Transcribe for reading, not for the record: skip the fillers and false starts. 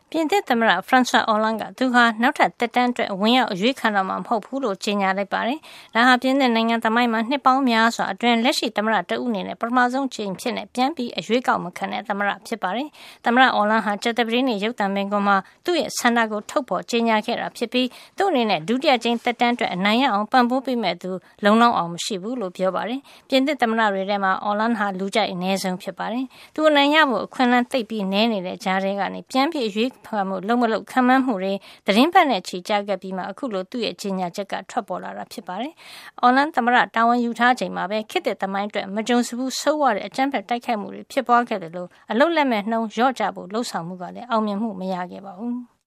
ပြင်သစ်သမ္မတ François Hollande ကသူဟာနောက်ထပ်သက်တမ်းအတွက်ဝင်ရောက်အရွေးခံတော့မှာမဟုတ်ဘူးလို့ကြေညာလိုက်ပါတယ်။ဒါဟာပြင်သစ်နိုင်ငံသမိုင်းမှာနှစ်ပေါင်းများစွာအတွင်းလက်ရှိသမ္မတတဦးအနေနဲ့ပထမဆုံးအကြိမ်ဖြစ်နေပြန်ပြီးအရွေးကောက်မခံတဲ့သမ္မတဖြစ်ပါတယ်။သမ္မတ Hollande ဟာကြာသပတေးနေ့ရုပ်သံမိန့်ခွန်းမှာသူ့ရဲ့ဆန္ဒကိုထုတ်ဖော်ကြေညာခဲ့တာဖြစ်ပြီးသူ့အနေနဲ့ဒုတိယကြိမ်သက်တမ်းအတွက်အနိုင်ရအောင်ပံ့ပိုးပေးမဲ့သူလုံလောက်အောင်မရှိဘူးလို့ပြောပါတယ်။ပြင်သစ်သမ္မတတွေထဲမှာ Hollande ဟာလူကြိုက်အနည်းဆုံးဖြစ်ပါတယ်။သူအနိုင်ရဖို့အခွင့်အလမ်းသိပ်ပြီးနည်းနေတဲ့ကြားထဲကနေပြန်ပြီးအရွေးခံမှုလုံးမလုံးခံမှန်းမှုတွေသတင်းပတ်နဲ့ချီကြခဲ့ပြီးမှအခုလိုသူ့ရဲ့ကြေညာချက်ကထွက်ပေါ်လာတာဖြစ်ပါတယ်။ Hollande သမ္မတတာဝန်ယူထားချိန်မှာပဲခေတ်သစ်သမိုင်းအတွက်မကြုံစဘူးဆိုးဝါးတဲ့အကြမ်းဖက်တိုက်ခိုက်မှုတွေဖြစ်ပွားခဲ့တယ်လို့အလုတ်လက်မဲ့နှုံးလျော့ကျဖို့လှုံ့ဆော်မှုကလည်းအောင်မြင်မှုမရခဲ့ပါဘူး။